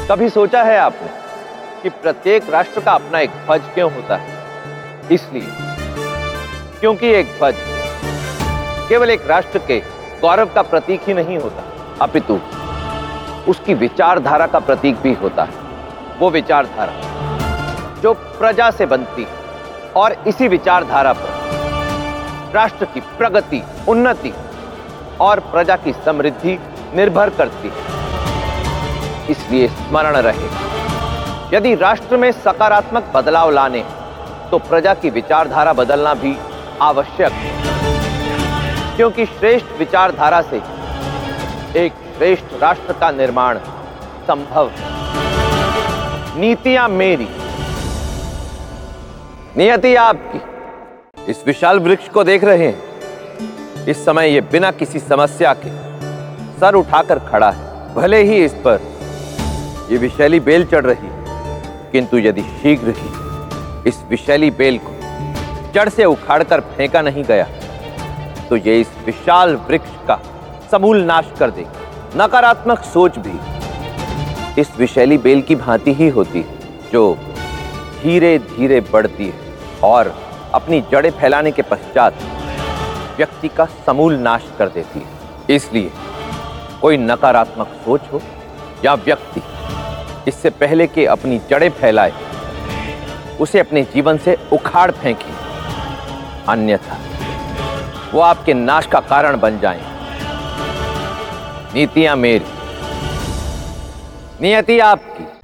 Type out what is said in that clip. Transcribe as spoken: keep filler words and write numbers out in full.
कभी सोचा है आपने कि प्रत्येक राष्ट्र का अपना एक ध्वज क्यों होता है? इसलिए क्योंकि एक ध्वज केवल एक राष्ट्र के गौरव का प्रतीक ही नहीं होता, अपितु उसकी विचारधारा का प्रतीक भी होता है। वो विचारधारा जो प्रजा से बनती है और इसी विचारधारा पर राष्ट्र की प्रगति, उन्नति और प्रजा की समृद्धि निर्भर करती है। इसलिए स्मरण रहे, यदि राष्ट्र में सकारात्मक बदलाव लाने हैं तो प्रजा की विचारधारा बदलना भी आवश्यक है, क्योंकि श्रेष्ठ विचारधारा से एक श्रेष्ठ राष्ट्र का निर्माण संभव है। नीतियां मेरी, नियति आपकी। इस विशाल वृक्ष को देख रहे हैं? इस समय यह बिना किसी समस्या के सर उठाकर खड़ा है। भले ही इस पर यह विशैली बेल चढ़ रही है, किंतु यदि शीघ्र ही इस विशैली बेल को जड़ से उखाड़कर फेंका नहीं गया तो यह इस विशाल वृक्ष का समूल नाश कर देगी। नकारात्मक सोच भी इस विशैली बेल की भांति ही होती है, जो धीरे धीरे बढ़ती है और अपनी जड़ें फैलाने के पश्चात व्यक्ति का समूल नाश कर देती है। इसलिए कोई नकारात्मक सोच हो या व्यक्ति, इससे पहले कि अपनी जड़ें फैलाए, उसे अपने जीवन से उखाड़ फेंके, अन्यथा वो आपके नाश का कारण बन जाएं। नीतियां मेरी, नियति आपकी।